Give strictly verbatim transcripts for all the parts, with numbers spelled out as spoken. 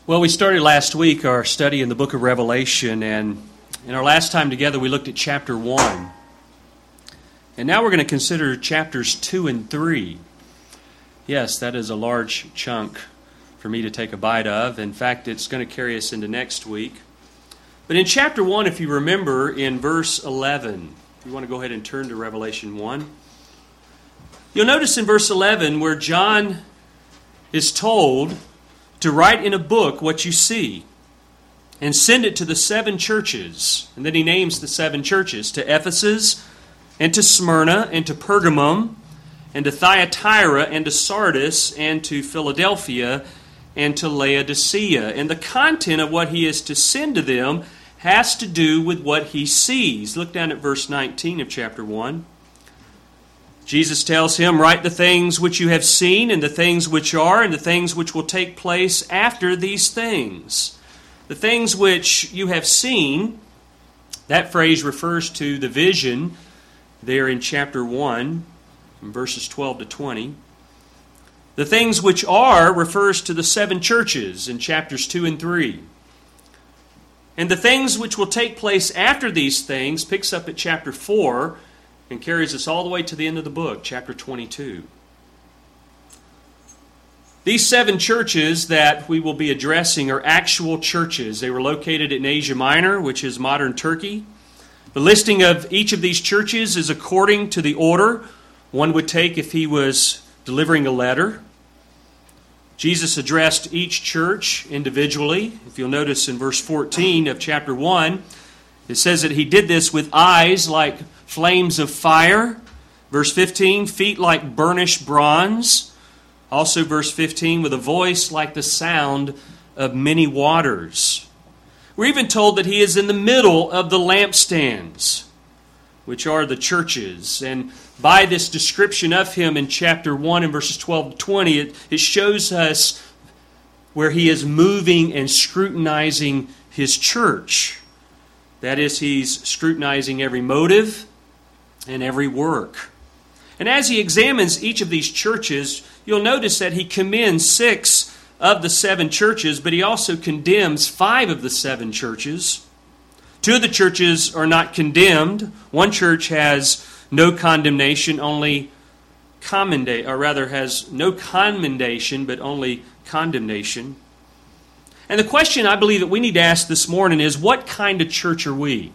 Well, we started last week our study in the book of Revelation, and in our last time together we looked at chapter one. And now we're going to consider chapters two and three. Yes, that is a large chunk for me to take a bite of. In fact, it's going to carry us into next week. But in chapter one, if you remember, in verse eleven, if you want to go ahead and turn to Revelation one, you'll notice in verse eleven where John is told to write in a book what you see and send it to the seven churches. And then he names the seven churches, to Ephesus and to Smyrna and to Pergamum and to Thyatira and to Sardis and to Philadelphia and to Laodicea. And the content of what he is to send to them has to do with what he sees. Look down at verse nineteen of chapter one. Jesus tells him, "Write the things which you have seen, and the things which are, and the things which will take place after these things." The things which you have seen, that phrase refers to the vision there in chapter one, from verses twelve to twenty. The things which are refers to the seven churches in chapters two and three. And the things which will take place after these things picks up at chapter four, and carries us all the way to the end of the book, chapter twenty-two. These seven churches that we will be addressing are actual churches. They were located in Asia Minor, which is modern Turkey. The listing of each of these churches is according to the order one would take if he was delivering a letter. Jesus addressed each church individually. If you'll notice in verse fourteen of chapter one, it says that he did this with eyes like flames of fire. Verse fifteen, feet like burnished bronze. Also verse fifteen, with a voice like the sound of many waters. We're even told that he is in the middle of the lampstands, which are the churches. And by this description of him in chapter one and verses twelve to twenty, it, it shows us where he is moving and scrutinizing his church. That is, he's scrutinizing every motive and every work. And as he examines each of these churches, you'll notice that he commends six of the seven churches, but he also condemns five of the seven churches. Two of the churches are not condemned. One church has no condemnation, only commendation, or rather has no commendation, but only condemnation. And the question I believe that we need to ask this morning is, what kind of church are we?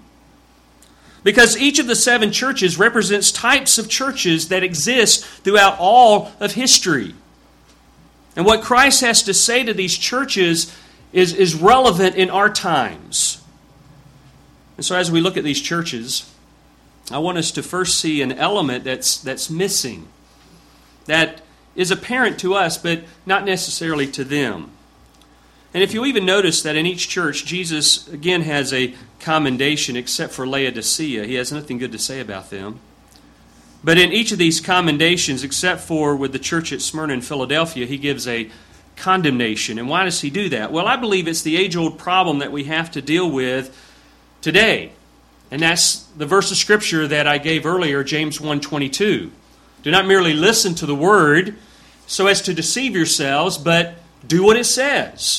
Because each of the seven churches represents types of churches that exist throughout all of history. And what Christ has to say to these churches is, is relevant in our times. And so as we look at these churches, I want us to first see an element that's, that's missing, that is apparent to us, but not necessarily to them. And if you even notice that in each church, Jesus, again, has a commendation, except for Laodicea. He has nothing good to say about them. But in each of these commendations, except for with the church at Smyrna and Philadelphia, he gives a condemnation. And why does he do that? Well, I believe it's the age-old problem that we have to deal with today. And that's the verse of Scripture that I gave earlier, James one twenty-two. Do not merely listen to the word so as to deceive yourselves, but do what it says.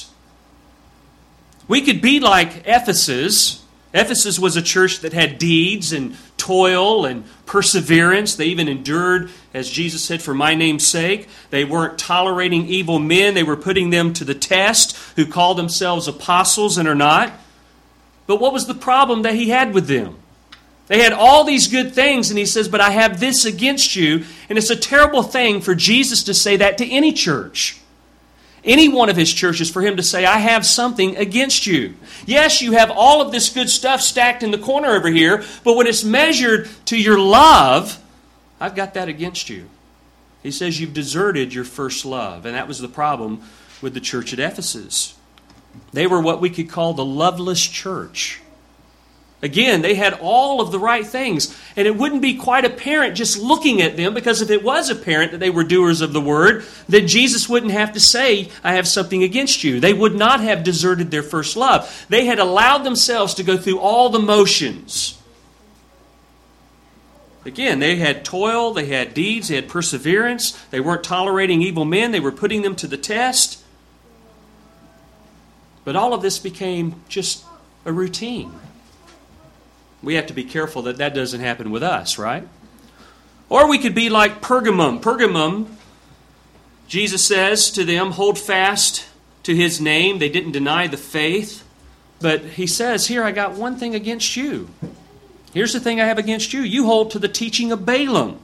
We could be like Ephesus. Ephesus was a church that had deeds and toil and perseverance. They even endured, as Jesus said, for my name's sake. They weren't tolerating evil men. They were putting them to the test, who call themselves apostles and are not. But what was the problem that he had with them? They had all these good things, and he says, but I have this against you. And it's a terrible thing for Jesus to say that to any church. Any one of his churches, for him to say, I have something against you. Yes, you have all of this good stuff stacked in the corner over here, but when it's measured to your love, I've got that against you. He says you've deserted your first love. And that was the problem with the church at Ephesus. They were what we could call the loveless church. Again, they had all of the right things. And it wouldn't be quite apparent just looking at them, because if it was apparent that they were doers of the word, then Jesus wouldn't have to say, I have something against you. They would not have deserted their first love. They had allowed themselves to go through all the motions. Again, they had toil, they had deeds, they had perseverance. They weren't tolerating evil men. They were putting them to the test. But all of this became just a routine. We have to be careful that that doesn't happen with us, right? Or we could be like Pergamum. Pergamum, Jesus says to them, hold fast to His name. They didn't deny the faith. But He says, here, I got one thing against you. Here's the thing I have against you. You hold to the teaching of Balaam.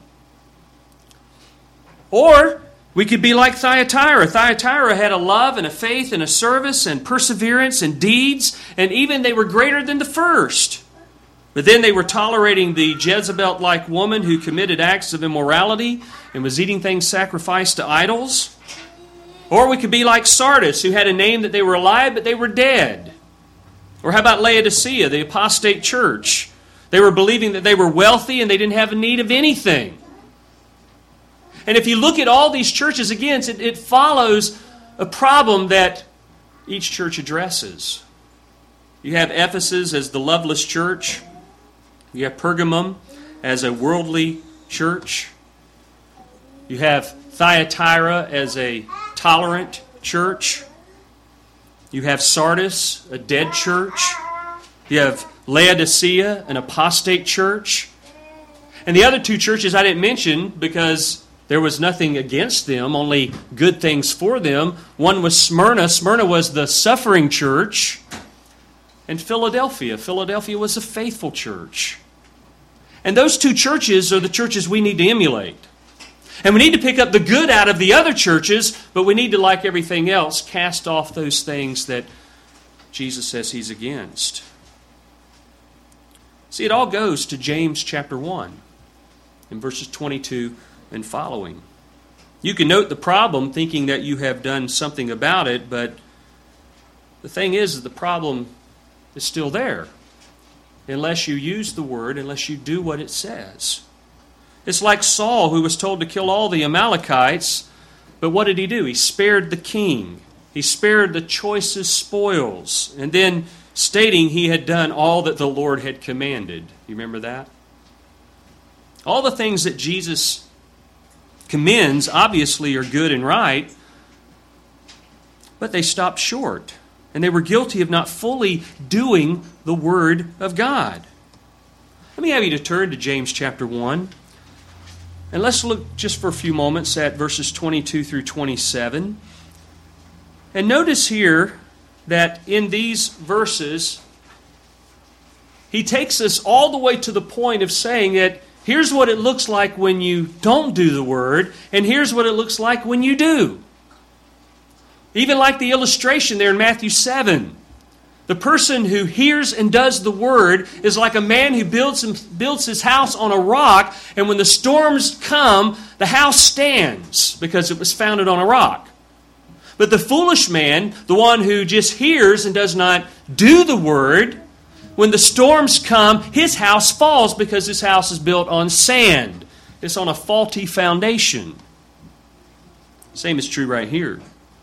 Or we could be like Thyatira. Thyatira had a love and a faith and a service and perseverance and deeds, and even they were greater than the first. But then they were tolerating the Jezebel-like woman who committed acts of immorality and was eating things sacrificed to idols. Or we could be like Sardis, who had a name that they were alive, but they were dead. Or how about Laodicea, the apostate church? They were believing that they were wealthy and they didn't have a need of anything. And if you look at all these churches, again, it, it follows a problem that each church addresses. You have Ephesus as the loveless church. You have Pergamum as a worldly church. You have Thyatira as a tolerant church. You have Sardis, a dead church. You have Laodicea, an apostate church. And the other two churches I didn't mention because there was nothing against them, only good things for them. One was Smyrna. Smyrna was the suffering church. And Philadelphia. Philadelphia was a faithful church. And those two churches are the churches we need to emulate. And we need to pick up the good out of the other churches, but we need to, like everything else, cast off those things that Jesus says He's against. See, it all goes to James chapter one, in verses twenty-two and following. You can note the problem thinking that you have done something about it, but the thing is, the problem is still there. Unless you use the word, unless you do what it says. It's like Saul, who was told to kill all the Amalekites, but what did he do? He spared the king. He spared the choicest spoils, and then stating he had done all that the Lord had commanded. You remember that? All the things that Jesus commends obviously are good and right, but they stopped short. And they were guilty of not fully doing the Word of God. Let me have you to turn to James chapter one. And let's look just for a few moments at verses twenty-two through twenty-seven. And notice here that in these verses, he takes us all the way to the point of saying that here's what it looks like when you don't do the Word, and here's what it looks like when you do. Even like the illustration there in Matthew seven. The person who hears and does the Word is like a man who builds, builds his house on a rock, and when the storms come, the house stands because it was founded on a rock. But the foolish man, the one who just hears and does not do the Word, when the storms come, his house falls because his house is built on sand. It's on a faulty foundation. Same is true right here.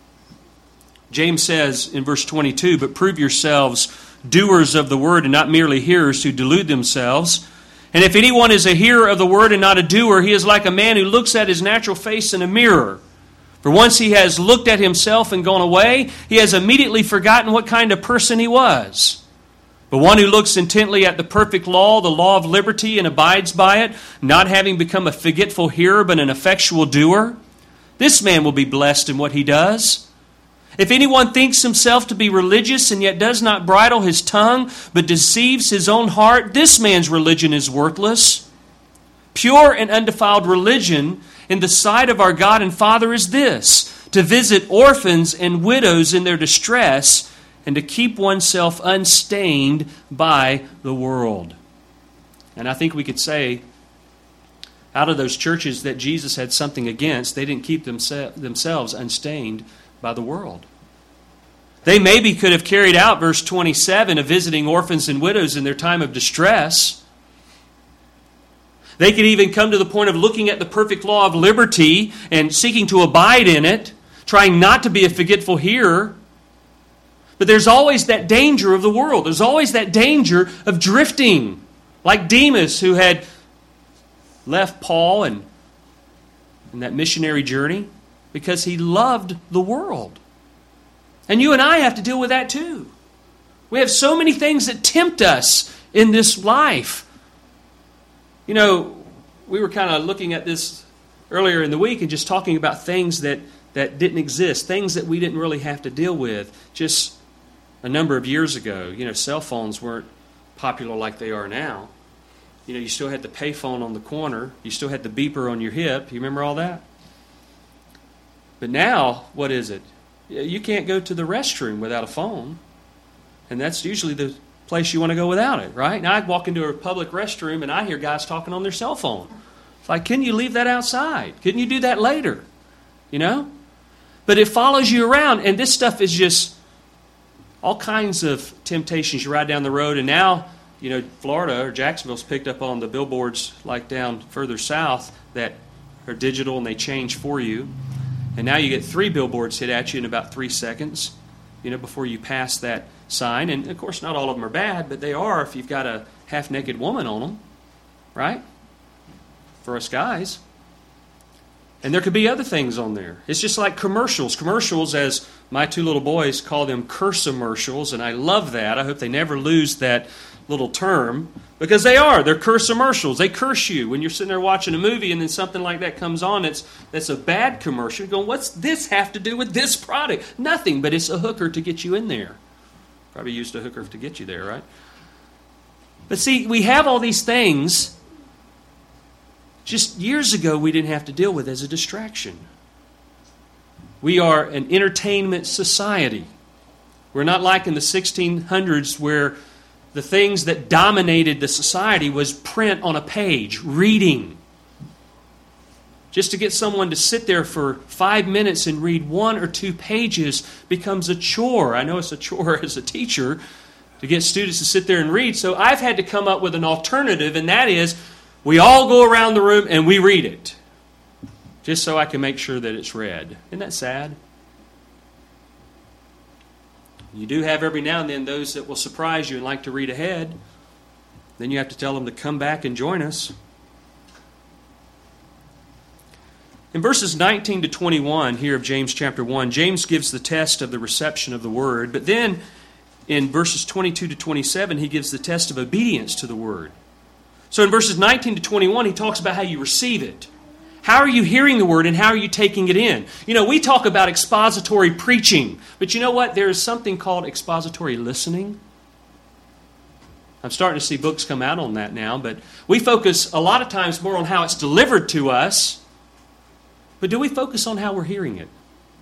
James says in verse twenty-two, but prove yourselves doers of the word and not merely hearers who delude themselves. And if anyone is a hearer of the word and not a doer, he is like a man who looks at his natural face in a mirror. For once he has looked at himself and gone away, he has immediately forgotten what kind of person he was. But one who looks intently at the perfect law, the law of liberty, and abides by it, not having become a forgetful hearer but an effectual doer, this man will be blessed in what he does. If anyone thinks himself to be religious and yet does not bridle his tongue, but deceives his own heart, this man's religion is worthless. Pure and undefiled religion in the sight of our God and Father is this, to visit orphans and widows in their distress, and to keep oneself unstained by the world. And I think we could say, out of those churches that Jesus had something against, they didn't keep themse- themselves unstained by the world. They maybe could have carried out verse twenty-seven of visiting orphans and widows in their time of distress. They could even come to the point of looking at the perfect law of liberty and seeking to abide in it, trying not to be a forgetful hearer. But there's always that danger of the world. There's always that danger of drifting, like Demas, who had left Paul and, and that missionary journey because he loved the world. And you and I have to deal with that too. We have so many things that tempt us in this life. You know, we were kind of looking at this earlier in the week and just talking about things that, that didn't exist, things that we didn't really have to deal with just a number of years ago. You know, cell phones weren't popular like they are now. You know, you still had the payphone on the corner. You still had the beeper on your hip. You remember all that? But now, what is it? You can't go to the restroom without a phone. And that's usually the place you want to go without it, right? Now I walk into a public restroom and I hear guys talking on their cell phone. It's like, couldn't you leave that outside? Couldn't you do that later? You know? But it follows you around, and this stuff is just all kinds of temptations. You ride down the road, and now, you know, Florida or Jacksonville's picked up on the billboards like down further south that are digital and they change for you. And now you get three billboards hit at you in about three seconds, you know, before you pass that sign. And, of course, not all of them are bad, but they are if you've got a half-naked woman on them, right? For us guys. And there could be other things on there. It's just like commercials. Commercials, as my two little boys call them, curse-commercials, and I love that. I hope they never lose that little term, because they are. They're curse-commercials. They curse you when you're sitting there watching a movie and then something like that comes on that's, that's a bad commercial. You're going, what's this have to do with this product? Nothing, but it's a hooker to get you in there. Probably used a hooker to get you there, right? But see, we have all these things just years ago we didn't have to deal with as a distraction. We are an entertainment society. We're not like in the sixteen hundreds where the things that dominated the society was print on a page, reading. Just to get someone to sit there for five minutes and read one or two pages becomes a chore. I know it's a chore as a teacher to get students to sit there and read. So I've had to come up with an alternative, and that is we all go around the room and we read it. Just so I can make sure that it's read. Isn't that sad? You do have every now and then those that will surprise you and like to read ahead. Then you have to tell them to come back and join us. In verses nineteen to twenty-one here of James chapter one, James gives the test of the reception of the word. But then in verses twenty-two to twenty-seven, he gives the test of obedience to the word. So in verses nineteen to twenty-one, he talks about how you receive it. How are you hearing the word and how are you taking it in? You know, we talk about expository preaching. But you know what? There is something called expository listening. I'm starting to see books come out on that now. But we focus a lot of times more on how it's delivered to us. But do we focus on how we're hearing it?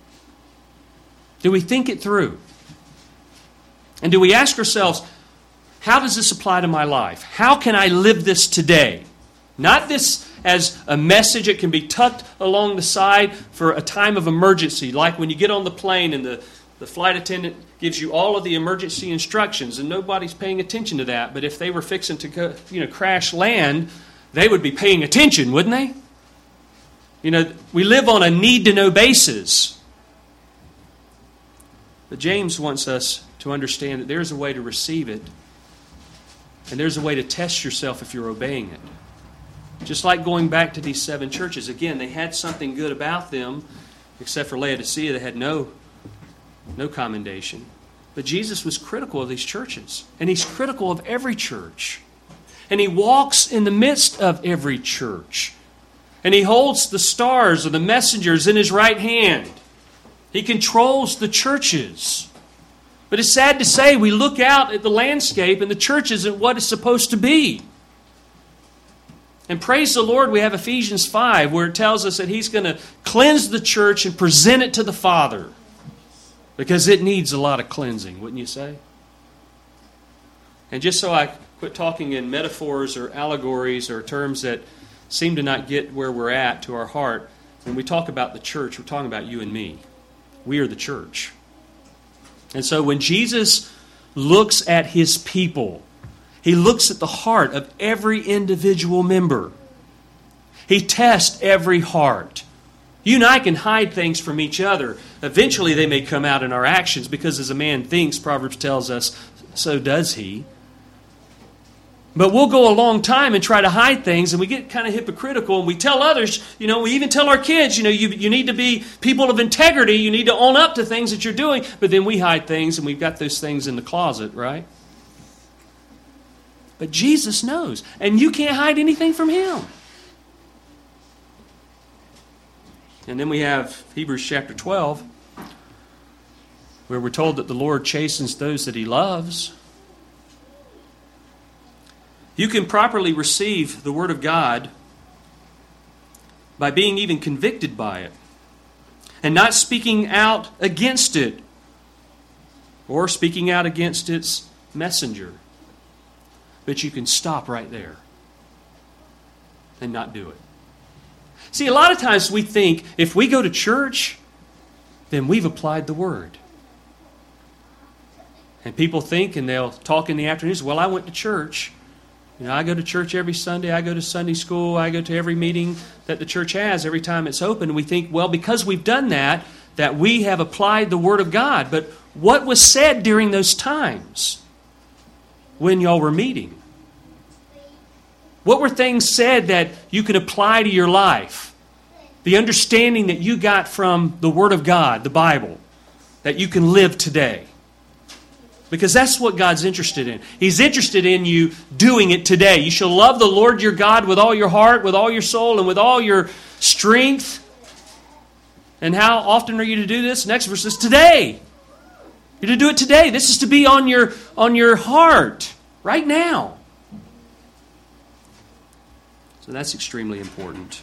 Do we think it through? And do we ask ourselves, how does this apply to my life? How can I live this today? Not this as a message. It can be tucked along the side for a time of emergency, like when you get on the plane and the, the flight attendant gives you all of the emergency instructions and nobody's paying attention to that. But if they were fixing to go, you know, crash land, they would be paying attention, wouldn't they? You know, we live on a need-to-know basis. But James wants us to understand that there's a way to receive it, and there's a way to test yourself if you're obeying it. Just like going back to these seven churches. Again, they had something good about them, except for Laodicea, they had no, no commendation. But Jesus was critical of these churches, and He's critical of every church. And He walks in the midst of every church. And He holds the stars or the messengers in His right hand. He controls the churches. But it's sad to say we look out at the landscape and the church isn't what it's supposed to be. And praise the Lord, we have Ephesians five where it tells us that He's going to cleanse the church and present it to the Father. Because it needs a lot of cleansing, wouldn't you say? And just so I quit talking in metaphors or allegories or terms that seem to not get where we're at to our heart, when we talk about the church, we're talking about you and me. We are the church. And so when Jesus looks at His people, He looks at the heart of every individual member. He tests every heart. You and I can hide things from each other. Eventually they may come out in our actions because as a man thinks, Proverbs tells us, so does he. But we'll go a long time and try to hide things, and we get kind of hypocritical, and we tell others, you know, we even tell our kids, you know, you, you need to be people of integrity, you need to own up to things that you're doing, but then we hide things, and we've got those things in the closet, right? But Jesus knows, and you can't hide anything from Him. And then we have Hebrews chapter twelve, where we're told that the Lord chastens those that He loves. You can properly receive the Word of God by being even convicted by it and not speaking out against it or speaking out against its messenger. But you can stop right there and not do it. See, a lot of times we think if we go to church, then we've applied the Word. And people think, and they'll talk in the afternoons, well, I went to church. You know, I go to church every Sunday. I go to Sunday school. I go to every meeting that the church has every time it's open. And we think, well, because we've done that, that we have applied the Word of God. But what was said during those times when y'all were meeting? What were things said that you could apply to your life? The understanding that you got from the Word of God, the Bible, that you can live today. Because that's what God's interested in. He's interested in you doing it today. You shall love the Lord your God with all your heart, with all your soul, and with all your strength. And how often are you to do this? Next verse is today. You're to do it today. This is to be on your, on your heart right now. So that's extremely important.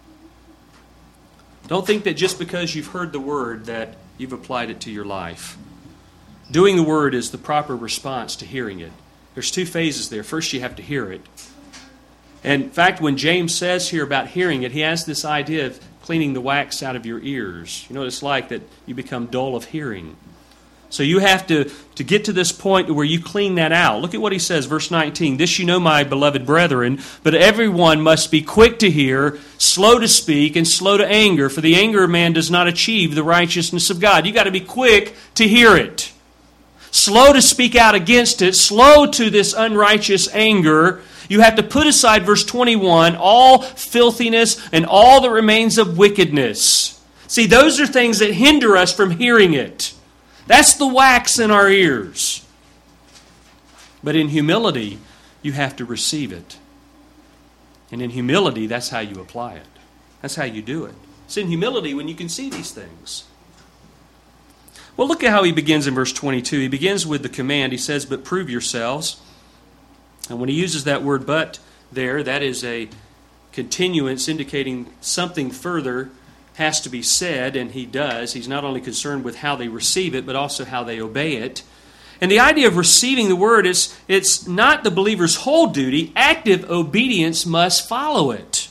Don't think that just because you've heard the Word that you've applied it to your life. Doing the Word is the proper response to hearing it. There's two phases there. First, you have to hear it. And in fact, when James says here about hearing it, he has this idea of cleaning the wax out of your ears. You know what it's like that you become dull of hearing. So you have to, to get to this point where you clean that out. Look at what he says, verse nineteen. This you know, my beloved brethren, but everyone must be quick to hear, slow to speak, and slow to anger, for the anger of man does not achieve the righteousness of God. You've got to be quick to hear it. Slow to speak out against it, slow to this unrighteous anger. You have to put aside, verse twenty-one, all filthiness and all that remains of wickedness. See, those are things that hinder us from hearing it. That's the wax in our ears. But in humility, you have to receive it. And in humility, that's how you apply it. That's how you do it. It's in humility when you can see these things. Well, look at how he begins in verse twenty-two. He begins with the command. He says, but prove yourselves. And when he uses that word but there, that is a continuance indicating something further has to be said, and he does. He's not only concerned with how they receive it, but also how they obey it. And the idea of receiving the word is it's not the believer's whole duty. Active obedience must follow it.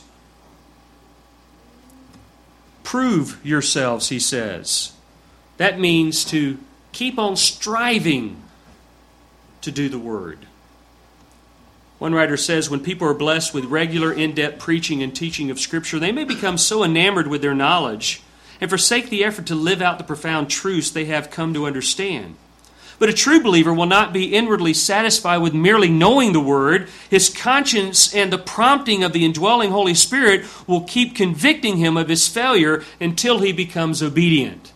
Prove yourselves, he says. That means to keep on striving to do the Word. One writer says, when people are blessed with regular, in-depth preaching and teaching of Scripture, they may become so enamored with their knowledge and forsake the effort to live out the profound truths they have come to understand. But a true believer will not be inwardly satisfied with merely knowing the Word. His conscience and the prompting of the indwelling Holy Spirit will keep convicting him of his failure until he becomes obedient.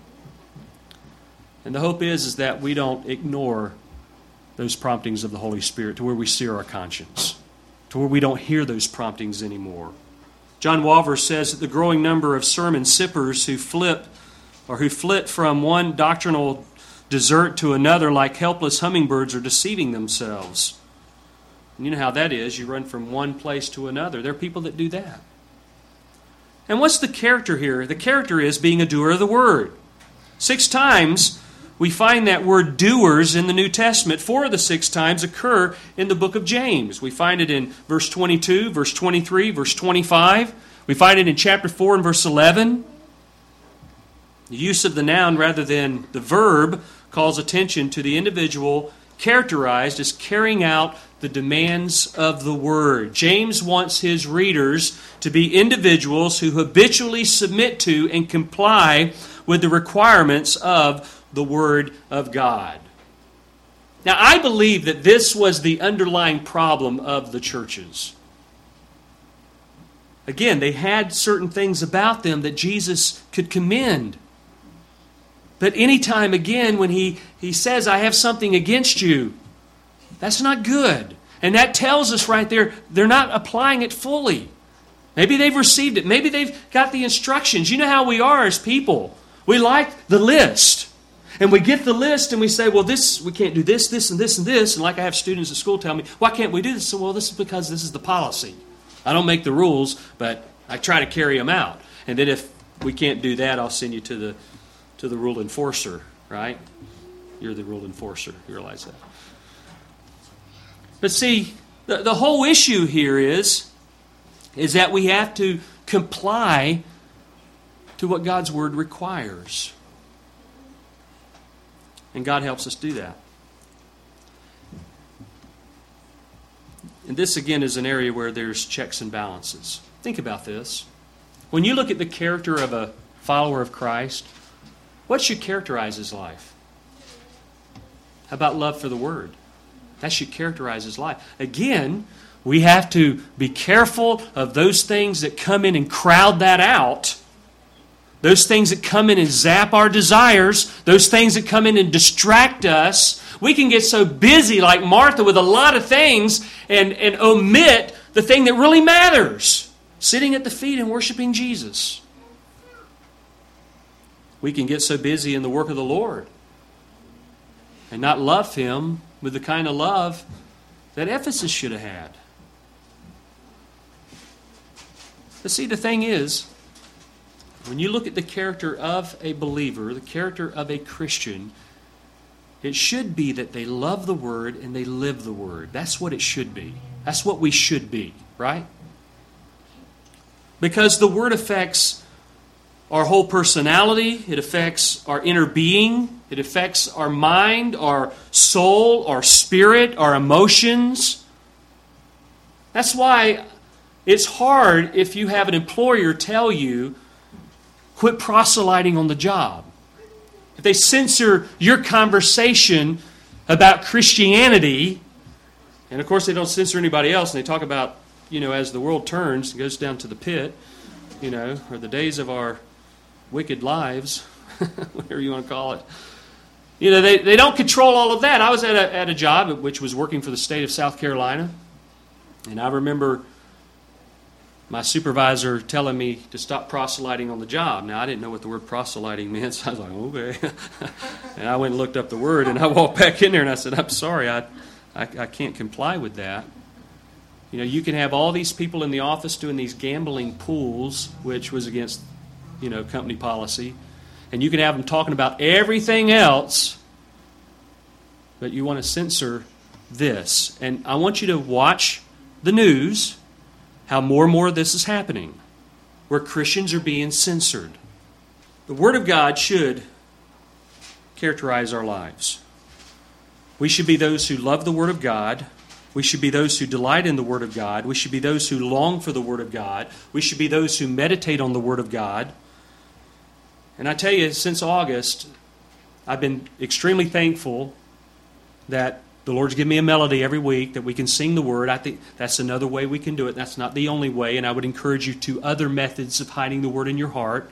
And the hope is, is that we don't ignore those promptings of the Holy Spirit to where we sear our conscience, to where we don't hear those promptings anymore. John Walver says that the growing number of sermon sippers who flip or who flit from one doctrinal desert to another like helpless hummingbirds are deceiving themselves. And you know how that is. You run from one place to another. There are people that do that. And what's the character here? The character is being a doer of the Word. Six times we find that word doers in the New Testament. Four of the six times occur in the book of James. We find it in verse twenty-two, verse twenty-three, verse twenty-five. We find it in chapter four and verse eleven. The use of the noun rather than the verb calls attention to the individual characterized as carrying out the demands of the Word. James wants his readers to be individuals who habitually submit to and comply with the requirements of the Word of God. Now, I believe that this was the underlying problem of the churches. Again, they had certain things about them that Jesus could commend. But anytime again when he, he says, I have something against you, that's not good. And that tells us right there, they're not applying it fully. Maybe they've received it. Maybe they've got the instructions. You know how we are as people. We like the list. And we get the list and we say, well, this we can't do this, this, and this, and this. And like I have students at school tell me, why can't we do this? So, well, this is because this is the policy. I don't make the rules, but I try to carry them out. And then if we can't do that, I'll send you to the to the rule enforcer, right? You're the rule enforcer. You realize that. But see, the, the whole issue here is, is that we have to comply to what God's Word requires. And God helps us do that. And this, again, is an area where there's checks and balances. Think about this. When you look at the character of a follower of Christ, what should characterize his life? How about love for the Word? That should characterize his life. Again, we have to be careful of those things that come in and crowd that out. Those things that come in and zap our desires. Those things that come in and distract us. We can get so busy like Martha with a lot of things and, and omit the thing that really matters. Sitting at the feet and worshiping Jesus. We can get so busy in the work of the Lord and not love Him with the kind of love that Ephesus should have had. But see, the thing is, when you look at the character of a believer, the character of a Christian, it should be that they love the Word and they live the Word. That's what it should be. That's what we should be, right? Because the Word affects our whole personality. It affects our inner being. It affects our mind, our soul, our spirit, our emotions. That's why it's hard if you have an employer tell you, quit proselyting on the job. If they censor your conversation about Christianity, and of course they don't censor anybody else, and they talk about, you know, as the world turns, it goes down to the pit, you know, or the days of our wicked lives, whatever you want to call it. You know, they, they don't control all of that. I was at a, at a job which was working for the state of South Carolina, and I remember my supervisor telling me to stop proselyting on the job. Now, I didn't know what the word proselyting meant, so I was like, okay. And I went and looked up the word, and I walked back in there, and I said, I'm sorry, I, I, I can't comply with that. You know, you can have all these people in the office doing these gambling pools, which was against, you know, company policy, and you can have them talking about everything else, but you want to censor this. And I want you to watch the news, how more and more of this is happening, where Christians are being censored. The Word of God should characterize our lives. We should be those who love the Word of God. We should be those who delight in the Word of God. We should be those who long for the Word of God. We should be those who meditate on the Word of God. And I tell you, since August, I've been extremely thankful that the Lord's given me a melody every week that we can sing the Word. I think that's another way we can do it. That's not the only way, and I would encourage you to other methods of hiding the Word in your heart.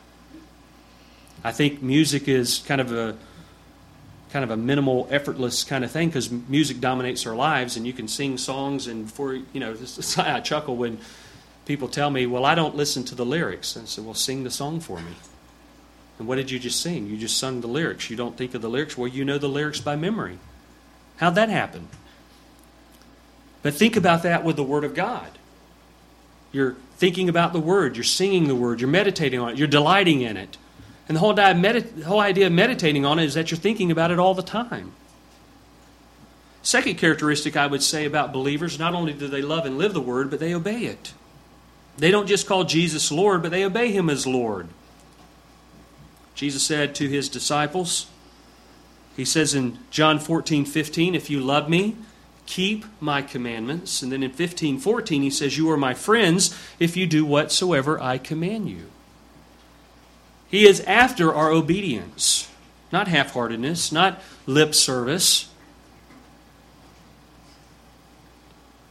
I think music is kind of a kind of a minimal, effortless kind of thing because music dominates our lives, and you can sing songs. And before you know, I chuckle when people tell me, "Well, I don't listen to the lyrics." And I say, "Well, sing the song for me." And what did you just sing? You just sung the lyrics. You don't think of the lyrics. Well, you know the lyrics by memory. How'd that happen? But think about that with the Word of God. You're thinking about the Word. You're singing the Word. You're meditating on it. You're delighting in it. And the whole, medit- the whole idea of meditating on it is that you're thinking about it all the time. Second characteristic I would say about believers, not only do they love and live the Word, but they obey it. They don't just call Jesus Lord, but they obey Him as Lord. Jesus said to His disciples, He says in John fourteen fifteen, if you love me, keep my commandments. And then in fifteen fourteen, He says, you are my friends if you do whatsoever I command you. He is after our obedience, not half-heartedness, not lip service.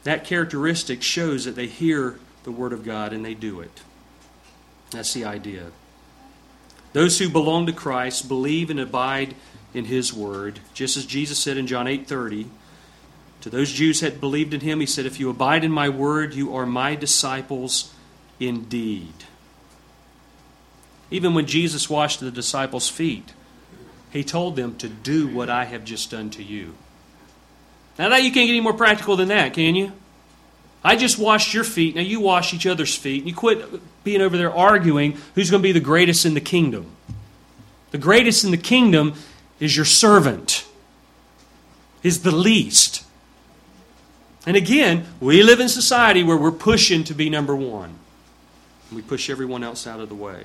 That characteristic shows that they hear the Word of God and they do it. That's the idea. Those who belong to Christ believe and abide in His Word. Just as Jesus said in John eight thirty, to those Jews that believed in Him, He said, if you abide in my Word, you are my disciples indeed. Even when Jesus washed the disciples' feet, He told them to do what I have just done to you. Now that you can't get any more practical than that, can you? I just washed your feet, now you wash each other's feet. You quit being over there arguing who's going to be the greatest in the kingdom. The greatest in the kingdom is your servant, is the least. And again, we live in a society where we're pushing to be number one. We push everyone else out of the way.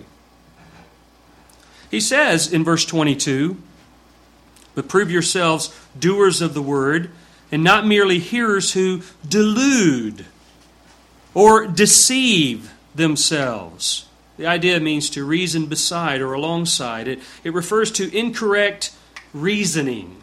He says in verse twenty-two, but prove yourselves doers of the word, and not merely hearers who delude or deceive themselves. The idea means to reason beside or alongside. It, it refers to incorrect reasoning,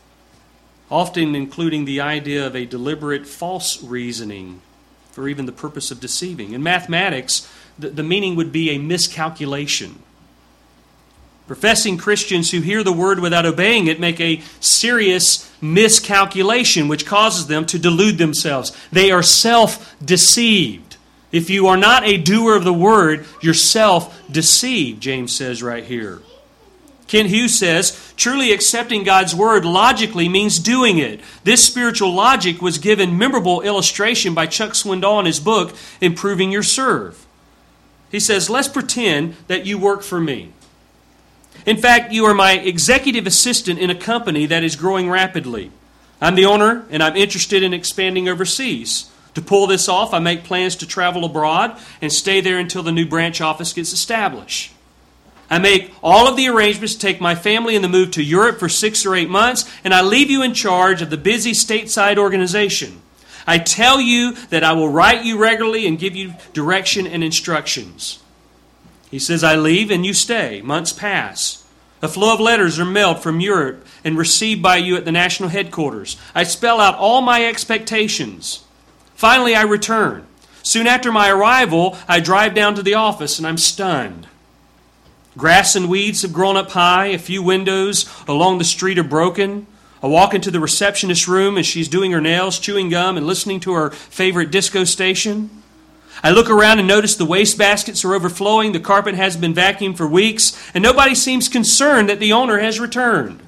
often including the idea of a deliberate false reasoning for even the purpose of deceiving. In mathematics, the, the meaning would be a miscalculation. Professing Christians who hear the word without obeying it make a serious miscalculation which causes them to delude themselves. They are self-deceived. If you are not a doer of the word, you're self-deceived, James says right here. Ken Hughes says, truly accepting God's word logically means doing it. This spiritual logic was given memorable illustration by Chuck Swindoll in his book, Improving Your Serve. He says, let's pretend that you work for me. In fact, you are my executive assistant in a company that is growing rapidly. I'm the owner, and I'm interested in expanding overseas. To pull this off, I make plans to travel abroad and stay there until the new branch office gets established. I make all of the arrangements to take my family in the move to Europe for six or eight months, and I leave you in charge of the busy stateside organization. I tell you that I will write you regularly and give you direction and instructions. He says, I leave and you stay. Months pass. A flow of letters are mailed from Europe and received by you at the national headquarters. I spell out all my expectations. Finally, I return. Soon after my arrival, I drive down to the office and I'm stunned. Grass and weeds have grown up high. A few windows along the street are broken. I walk into the receptionist's room and she's doing her nails, chewing gum, and listening to her favorite disco station. I look around and notice the wastebaskets are overflowing, the carpet has been vacuumed for weeks, and nobody seems concerned that the owner has returned.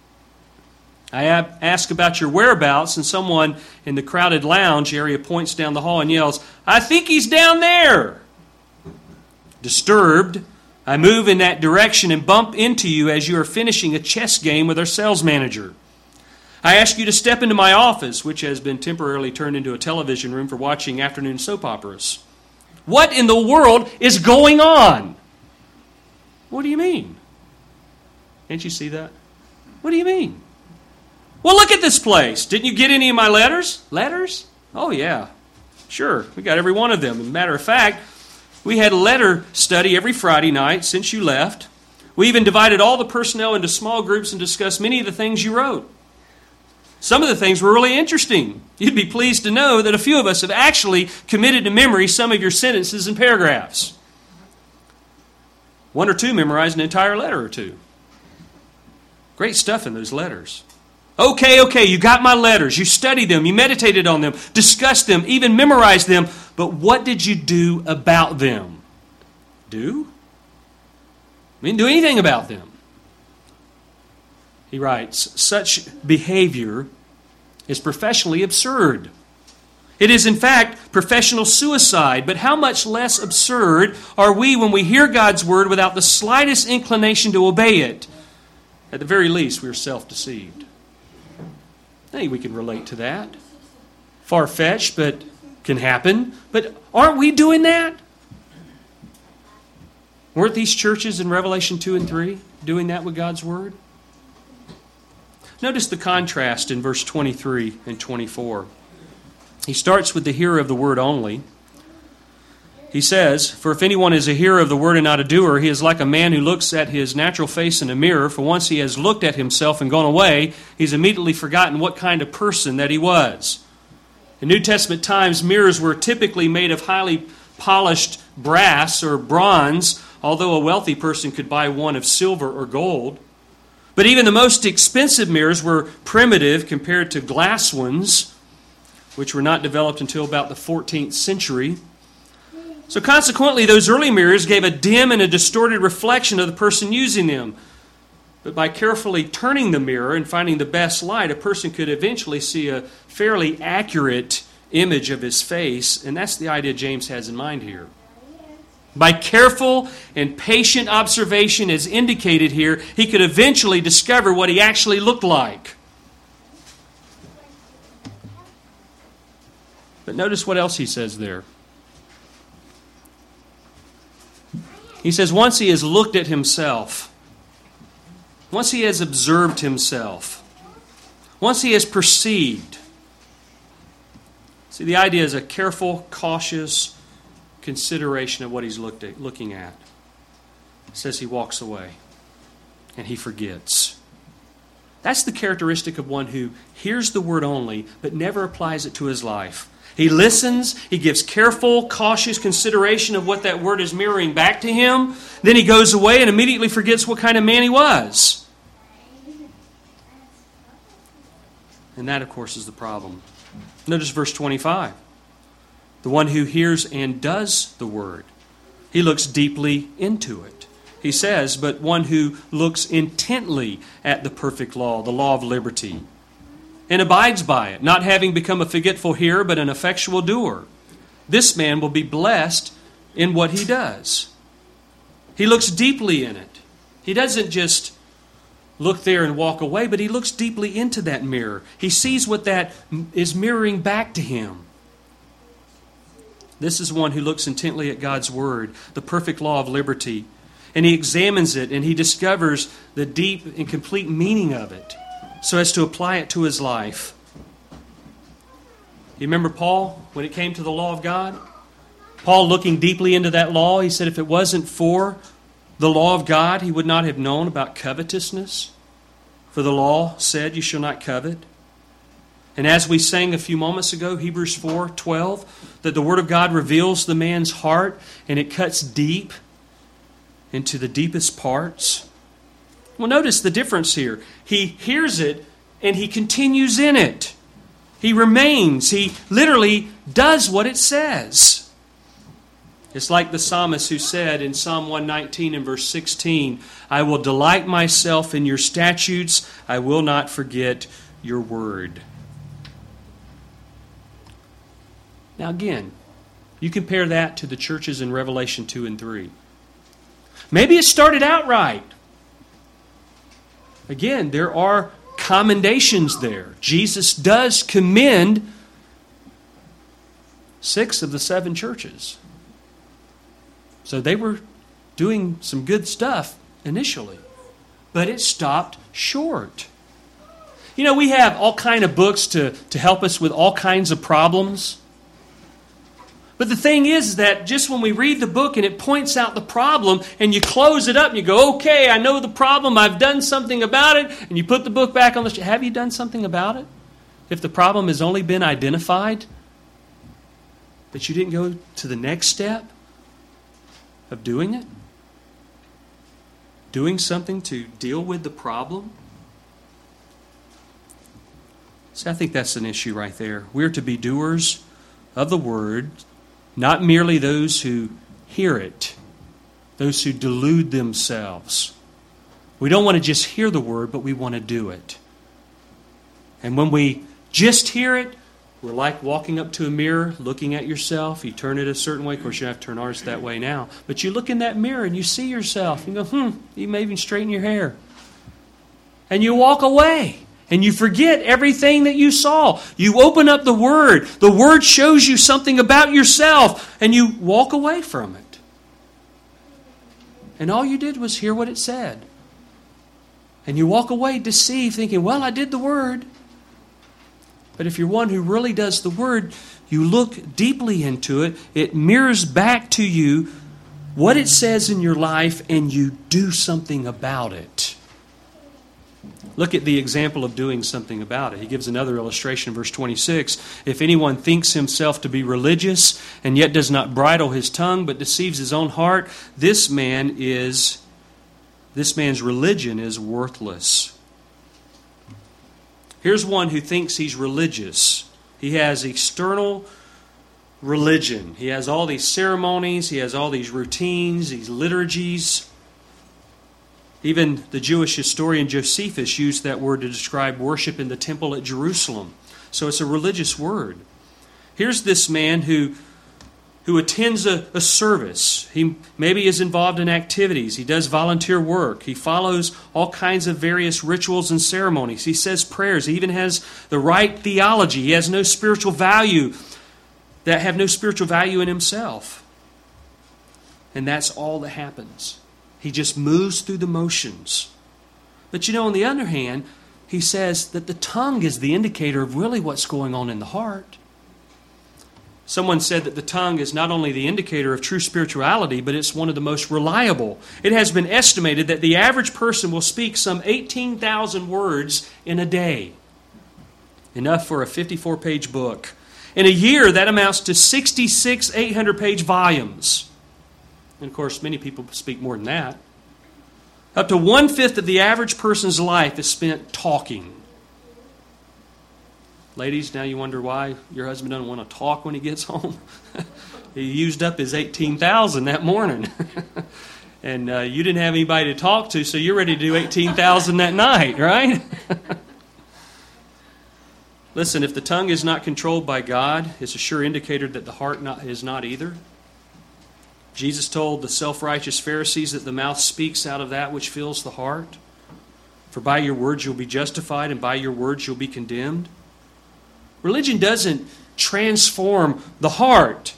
I ask about your whereabouts, and someone in the crowded lounge area points down the hall and yells, I think he's down there. Disturbed, I move in that direction and bump into you as you are finishing a chess game with our sales manager. I ask you to step into my office, which has been temporarily turned into a television room for watching afternoon soap operas. What in the world is going on? What do you mean? Can't you see that? What do you mean? Well, look at this place. Didn't you get any of my letters? Letters? Oh, yeah. Sure. We got every one of them. As a matter of fact, we had a letter study every Friday night since you left. We even divided all the personnel into small groups and discussed many of the things you wrote. Some of the things were really interesting. You'd be pleased to know that a few of us have actually committed to memory some of your sentences and paragraphs. One or two memorized an entire letter or two. Great stuff in those letters. Okay, okay, you got my letters. You studied them. You meditated on them, discussed them, even memorized them. But what did you do about them? Do? We didn't do anything about them. He writes, such behavior is professionally absurd. It is, in fact, professional suicide. But how much less absurd are we when we hear God's word without the slightest inclination to obey it? At the very least, we are self-deceived. I think we can relate to that. Far-fetched, but can happen. But aren't we doing that? Weren't these churches in Revelation two and three doing that with God's word? Notice the contrast in verse twenty-three and twenty-four. He starts with the hearer of the word only. He says, for if anyone is a hearer of the word and not a doer, he is like a man who looks at his natural face in a mirror. For once he has looked at himself and gone away, he's immediately forgotten what kind of person that he was. In New Testament times, mirrors were typically made of highly polished brass or bronze, although a wealthy person could buy one of silver or gold. But even the most expensive mirrors were primitive compared to glass ones, which were not developed until about the fourteenth century. So consequently, those early mirrors gave a dim and a distorted reflection of the person using them. But by carefully turning the mirror and finding the best light, a person could eventually see a fairly accurate image of his face, and that's the idea James has in mind here. By careful and patient observation, as indicated here, he could eventually discover what he actually looked like. But notice what else he says there. He says, once he has looked at himself, once he has observed himself, once he has perceived. See, the idea is a careful, cautious consideration of what he's looked at, looking at. It says he walks away and he forgets. That's the characteristic of one who hears the word only but never applies it to his life. He listens, he gives careful, cautious consideration of what that word is mirroring back to him. Then he goes away and immediately forgets what kind of man he was. And that, of course, is the problem. Notice verse twenty-five. The one who hears and does the word. He looks deeply into it. He says, but one who looks intently at the perfect law, the law of liberty, and abides by it, not having become a forgetful hearer, but an effectual doer. This man will be blessed in what he does. He looks deeply in it. He doesn't just look there and walk away, but he looks deeply into that mirror. He sees what that is mirroring back to him. This is one who looks intently at God's word, the perfect law of liberty, and he examines it and he discovers the deep and complete meaning of it, so as to apply it to his life. You remember Paul, when it came to the law of God? Paul looking deeply into that law, he said if it wasn't for the law of God, he would not have known about covetousness. For the law said, you shall not covet. And as we sang a few moments ago, Hebrews four twelve, that the Word of God reveals the man's heart and it cuts deep into the deepest parts. Well, notice the difference here. He hears it and he continues in it. He remains. He literally does what it says. It's like the psalmist who said in Psalm one nineteen and verse sixteen, I will delight myself in your statutes. I will not forget your word. Now again, you compare that to the churches in Revelation two and three. Maybe it started out right. Again, there are commendations there. Jesus does commend six of the seven churches. So they were doing some good stuff initially. But it stopped short. You know, we have all kinds of books to, to help us with all kinds of problems. But the thing is that just when we read the book and it points out the problem and you close it up and you go, okay, I know the problem, I've done something about it, and you put the book back on the shelf. Have you done something about it? If the problem has only been identified, but you didn't go to the next step of doing it? Doing something to deal with the problem? See, I think that's an issue right there. We're to be doers of the word, not merely those who hear it, those who delude themselves. We don't want to just hear the word, but we want to do it. And when we just hear it, we're like walking up to a mirror, looking at yourself. You turn it a certain way. Of course, you don't have to turn ours that way now. But you look in that mirror and you see yourself. You go, hmm, you may even straighten your hair. And you walk away. And you forget everything that you saw. You open up the Word. The Word shows you something about yourself. And you walk away from it. And all you did was hear what it said. And you walk away deceived, thinking, well, I did the Word. But if you're one who really does the Word, you look deeply into it. It mirrors back to you what it says in your life, and you do something about it. Look at the example of doing something about it. He gives another illustration in verse twenty-six. If anyone thinks himself to be religious and yet does not bridle his tongue but deceives his own heart, this man is, this man's religion is worthless. Here's one who thinks he's religious. He has external religion. He has all these ceremonies. He has all these routines, these liturgies. Even the Jewish historian Josephus used that word to describe worship in the temple at Jerusalem. So it's a religious word. Here's this man who, who attends a, a service. He maybe is involved in activities. He does volunteer work. He follows all kinds of various rituals and ceremonies. He says prayers. He even has the right theology. He has no spiritual value, that have no spiritual value in himself. And that's all that happens. He just moves through the motions. But you know, on the other hand, he says that the tongue is the indicator of really what's going on in the heart. Someone said that the tongue is not only the indicator of true spirituality, but it's one of the most reliable. It has been estimated that the average person will speak some eighteen thousand words in a day. Enough for a fifty-four page book. In a year, that amounts to sixty-six eight hundred page volumes. And of course, many people speak more than that. Up to one-fifth of the average person's life is spent talking. Ladies, now you wonder why your husband doesn't want to talk when he gets home. He used up his eighteen thousand that morning. And uh, you didn't have anybody to talk to, so you're ready to do eighteen thousand that night, right? Listen, if the tongue is not controlled by God, it's a sure indicator that the heart not, is not either. Jesus told the self-righteous Pharisees that the mouth speaks out of that which fills the heart. For by your words you'll be justified, and by your words you'll be condemned. Religion doesn't transform the heart.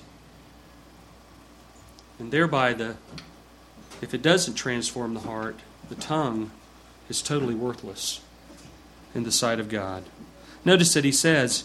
And thereby, the if it doesn't transform the heart, the tongue is totally worthless in the sight of God. Notice that he says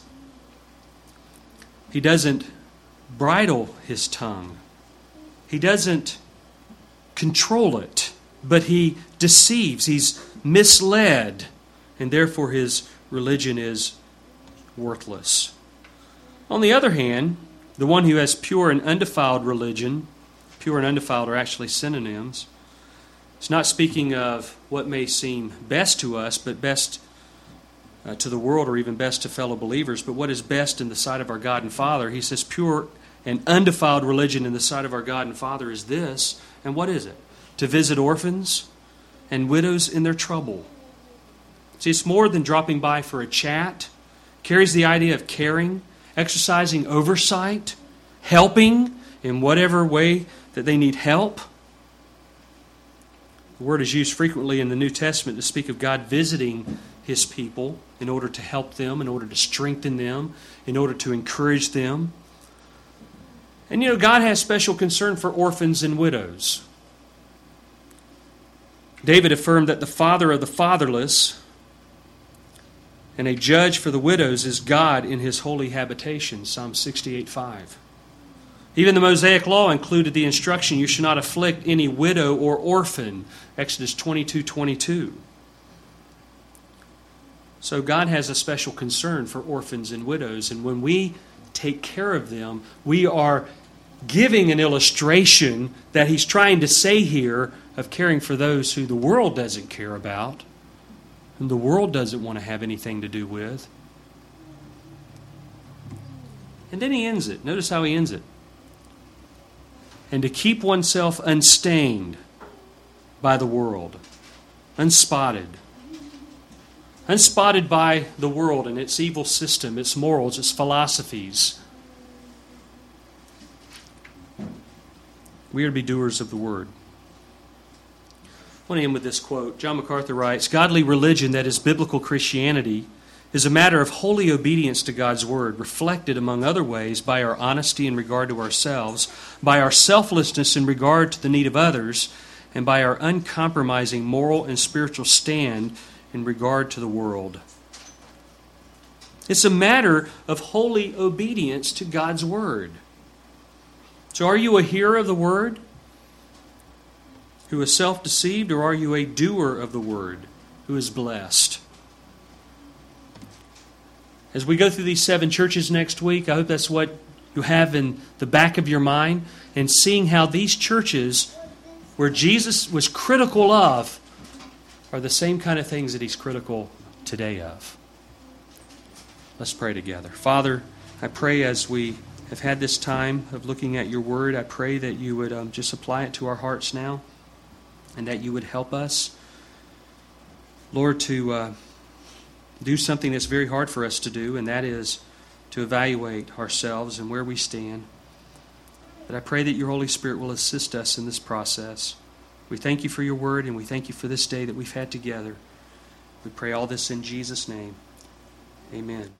he doesn't bridle his tongue. He doesn't control it, but he deceives. He's misled, and therefore his religion is worthless. On the other hand, the one who has pure and undefiled religion, pure and undefiled are actually synonyms. It's not speaking of what may seem best to us, but best uh, to the world, or even best to fellow believers, but what is best in the sight of our God and Father. He says pure and undefiled religion in the sight of our God and Father is this. And what is it? To visit orphans and widows in their trouble. See, it's more than dropping by for a chat. It carries the idea of caring, exercising oversight, helping in whatever way that they need help. The word is used frequently in the New Testament to speak of God visiting His people in order to help them, in order to strengthen them, in order to encourage them. And you know, God has special concern for orphans and widows. David affirmed that the father of the fatherless and a judge for the widows is God in His holy habitation, Psalm sixty-eight five. Even the Mosaic Law included the instruction, you shall not afflict any widow or orphan, Exodus twenty-two twenty-two. So God has a special concern for orphans and widows, and when we take care of them, we are giving an illustration that He's trying to say here of caring for those who the world doesn't care about, whom the world doesn't want to have anything to do with. And then he ends it. Notice how he ends it. And to keep oneself unstained by the world, unspotted. Unspotted by the world and its evil system, its morals, its philosophies. We are to be doers of the Word. I want to end with this quote. John MacArthur writes, godly religion, that is biblical Christianity, is a matter of holy obedience to God's Word, reflected, among other ways, by our honesty in regard to ourselves, by our selflessness in regard to the need of others, and by our uncompromising moral and spiritual stand in regard to the world. It's a matter of holy obedience to God's Word. So are you a hearer of the Word who is self-deceived, or are you a doer of the Word who is blessed. As we go through these seven churches next week, I hope that's what you have in the back of your mind, and seeing how these churches, where Jesus was critical of, are the same kind of things that He's critical today of. Let's pray together. Father, I pray as we have had this time of looking at your word, I pray that you would um, just apply it to our hearts now, and that you would help us, Lord, to uh, do something that's very hard for us to do, and that is to evaluate ourselves and where we stand. But I pray that your Holy Spirit will assist us in this process. We thank you for your word, and we thank you for this day that we've had together. We pray all this in Jesus' name. Amen.